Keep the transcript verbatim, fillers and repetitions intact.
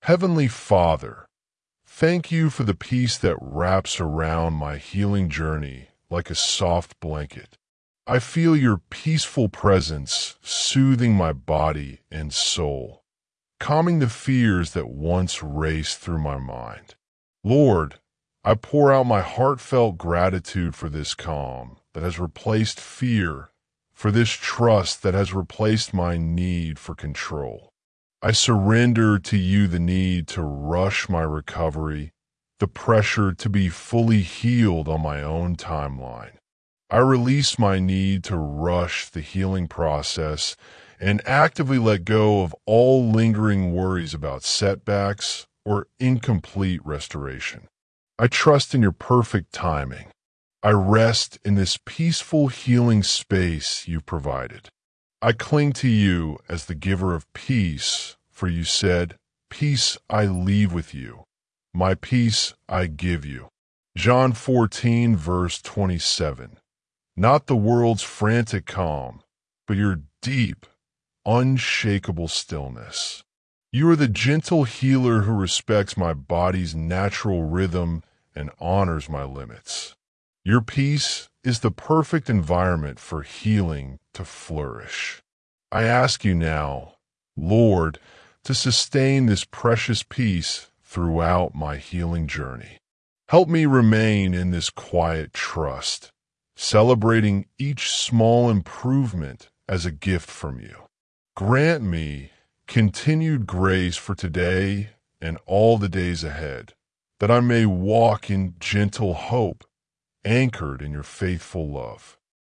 Heavenly Father, thank you for the peace that wraps around my healing journey like a soft blanket. I feel your peaceful presence soothing my body and soul, calming the fears that once raced through my mind. Lord, I pour out my heartfelt gratitude for this calm that has replaced fear, for this trust that has replaced my need for control. I surrender to you the need to rush my recovery, the pressure to be fully healed on my own timeline. I release my need to rush the healing process and actively let go of all lingering worries about setbacks or incomplete restoration. I trust in your perfect timing. I rest in this peaceful healing space you've provided. I cling to you as the giver of peace, for you said, "Peace I leave with you, my peace I give you." John fourteen, verse twenty-seven. Not the world's frantic calm, but your deep, unshakable stillness. You are the gentle healer who respects my body's natural rhythm and honors my limits. Your peace is the perfect environment for healing to flourish. I ask you now, Lord, to sustain this precious peace throughout my healing journey. Help me remain in this quiet trust, celebrating each small improvement as a gift from you. Grant me continued grace for today and all the days ahead, that I may walk in gentle hope, anchored in your faithful love.